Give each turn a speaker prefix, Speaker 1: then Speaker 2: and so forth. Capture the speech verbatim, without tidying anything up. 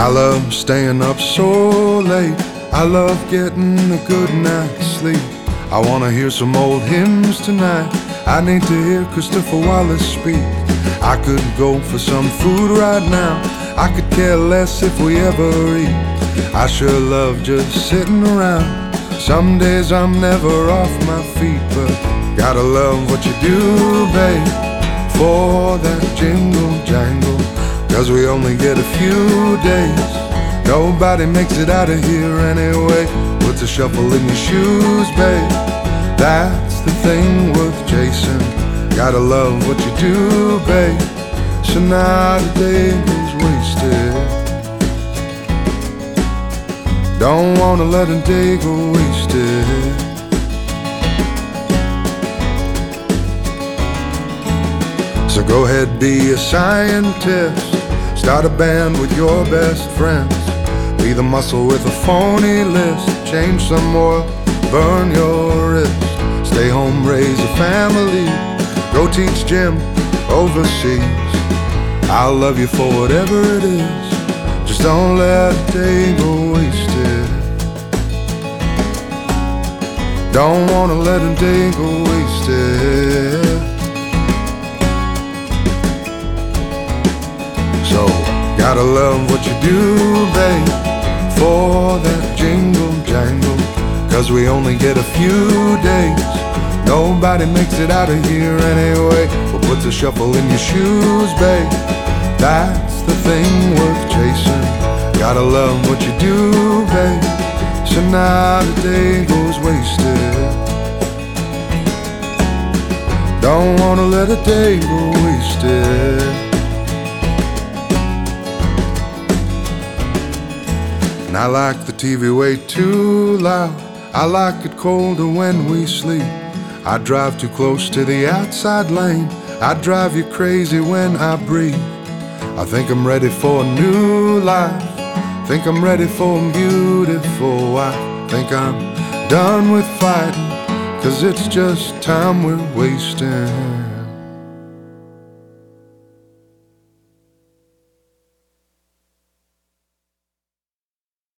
Speaker 1: I love staying up so late. I love getting a good night's sleep. I wanna hear some old hymns tonight. I need to hear Christopher Wallace speak. I could go for some food right now. I could care less if we ever eat. I sure love just sitting around. Some days I'm never off my feet, but gotta love what you do, babe, for that jingle jangle. Cause we only get a few days. Nobody makes it out of here anyway. Puts a shuffle in your shoes, babe. That's the thing worth chasing. Gotta love what you do, babe, so not a day goes wasted. Don't wanna let a day go wasted. So go ahead, be a scientist. Start a band with your best friends. Be the muscle with a phony list. Change some oil, burn your wrist. Stay home, raise a family. Go teach gym overseas. I'll love you for whatever it is. Just don't let a day go wasted. Don't wanna let a day go wasted. So, gotta love what you do, babe, for that jingle jangle. Cause we only get a few days. Nobody makes it out of here anyway. Well, put the shuffle in your shoes, babe. That's the thing worth chasing. Gotta love what you do, babe, so not a day goes wasted. Don't wanna let a day go wasted. And I like the T V way too loud. I like it colder when we sleep. I drive too close to the outside lane. I drive you crazy when I breathe. I think I'm ready for a new life. Think I'm ready for a beautiful wife. Think I'm done with fighting, cause it's just time we're wasting.